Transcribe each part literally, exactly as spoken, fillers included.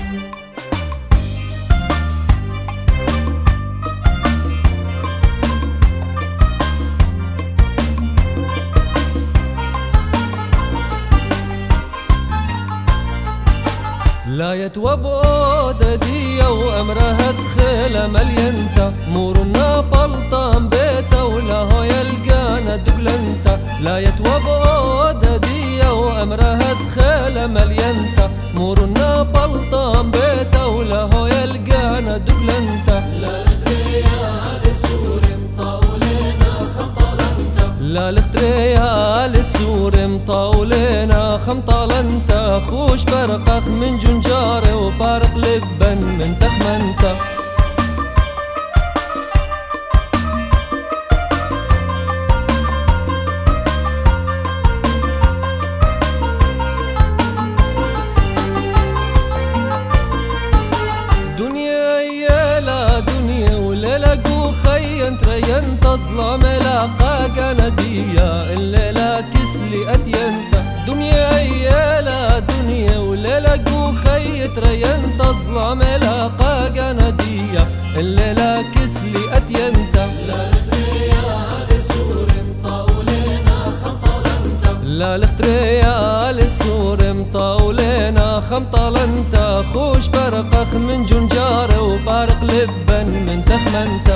لا يتوبود دي وأمرها دخيلة مليانتا مورنا بلطان بيتا ولا هو يلقانا دقلنتا. لا يتوبود دي وأمرها دخيلة مليانتا مورنا بلطان بيتا ولا هو يلقانا دقلنتا. لا لختريا للسور مطاولينا خمطلنتا لا لختريا للسور مطاولينا خمطلنتا. خوش برقخ من جنجاري وبارق لبن من تخمنتا. دنيا يا لا دنيا وليلة قو خين ترين تظلم لاقا قندية الليلة كسلي أتينتا. دنيا يا لا دنيا وليلة قو خي ترين تظلم لاقا قندية الليلة كسلي أتينتا. لا لختريا للسور مطاولينا خمطلنتا لا لختريا للسور مطاولينا خمطلنتا. خوش برقخ من جنجاري وبارق لبن من تخمنتا.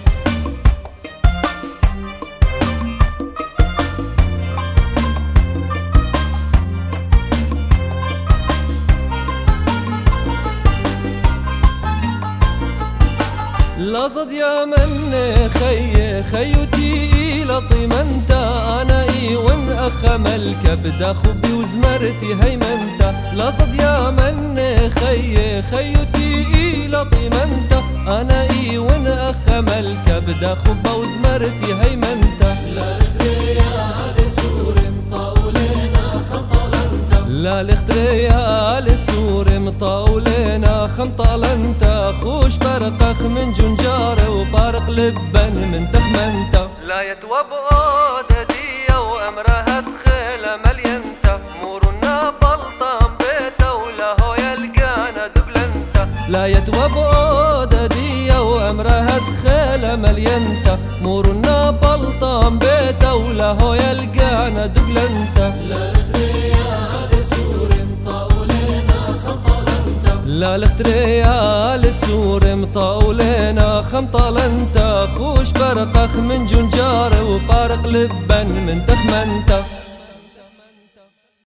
لا صد يا من خي خيوتي لطيمنتا. انا اي وان اخم الكبد خبي وزمرتي هيمنتا. لا صد يا من خي خيوتي لطيمنتا. انا اي وان اخم الكبد خبي وزمرتي هيمنتا. لا لختريا للسور مطاولينا خمطلنتا لا لختريا للسور مطاولينا خمطلنتا. خوش برقخ من جنجاري وبارق لبن من تخمنتا. لا يتوبود دي وأمرها دخيلة مليانتا مورنا بلطان بيتا ولا هو يلقانا دقلنتا. لا يتوبود دي وأمرها دخيلة مليانتا مورنا بلطان بيتا ولا هو يلقانا دقلنتا. لا لختريا للسور مطاولينا خمطلنتا لا لختريا للسور مطاولينا خمطلنتا. خوش برقخ من جنجاري وبارق لبن من تخمنتا.